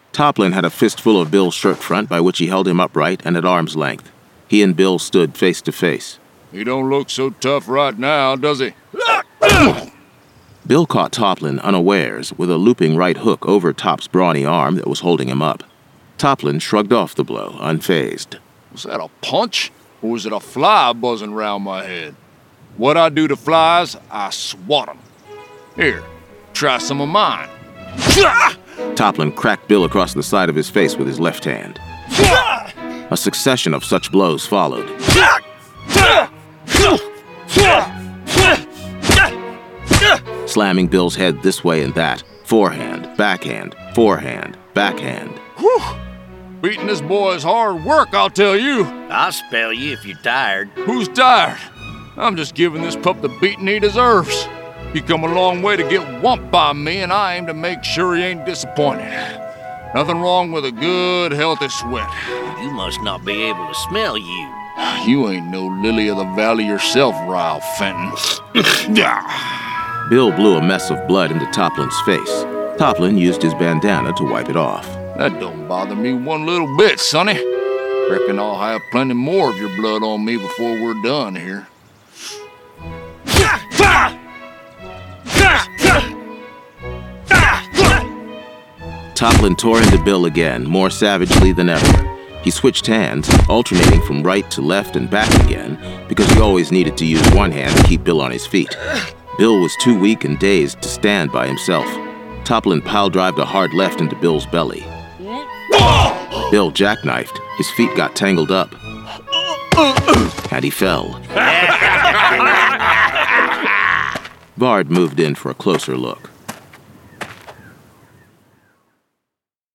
Toplin had a fistful of Bill's shirt front by which he held him upright and at arm's length. He and Bill stood face to face. He don't look so tough right now, does he? Bill caught Toplin unawares with a looping right hook over Top's brawny arm that was holding him up. Toplin shrugged off the blow, unfazed. Was that a punch, or was it a fly buzzing round my head? What I do to flies, I swat 'em. Here, try some of mine. Toplin cracked Bill across the side of his face with his left hand. A succession of such blows followed. Slamming Bill's head this way and that. Forehand, backhand, forehand, backhand. Whew! Beating this boy is hard work, I'll tell you. I'll spell you if you're tired. Who's tired? I'm just giving this pup the beating he deserves. He come a long way to get whumped by me, and I aim to make sure he ain't disappointed. Nothing wrong with a good, healthy sweat. You must not be able to smell you. You ain't no lily of the valley yourself, Ryle Fenton. Bill blew a mess of blood into Toplin's face. Toplin used his bandana to wipe it off. That don't bother me one little bit, sonny. Reckon I'll have plenty more of your blood on me before we're done here. Toplin tore into Bill again, more savagely than ever. He switched hands, alternating from right to left and back again, because he always needed to use one hand to keep Bill on his feet. Bill was too weak and dazed to stand by himself. Toplin pile-drived a hard left into Bill's belly. Bill jackknifed. His feet got tangled up. And he fell. Bard moved in for a closer look.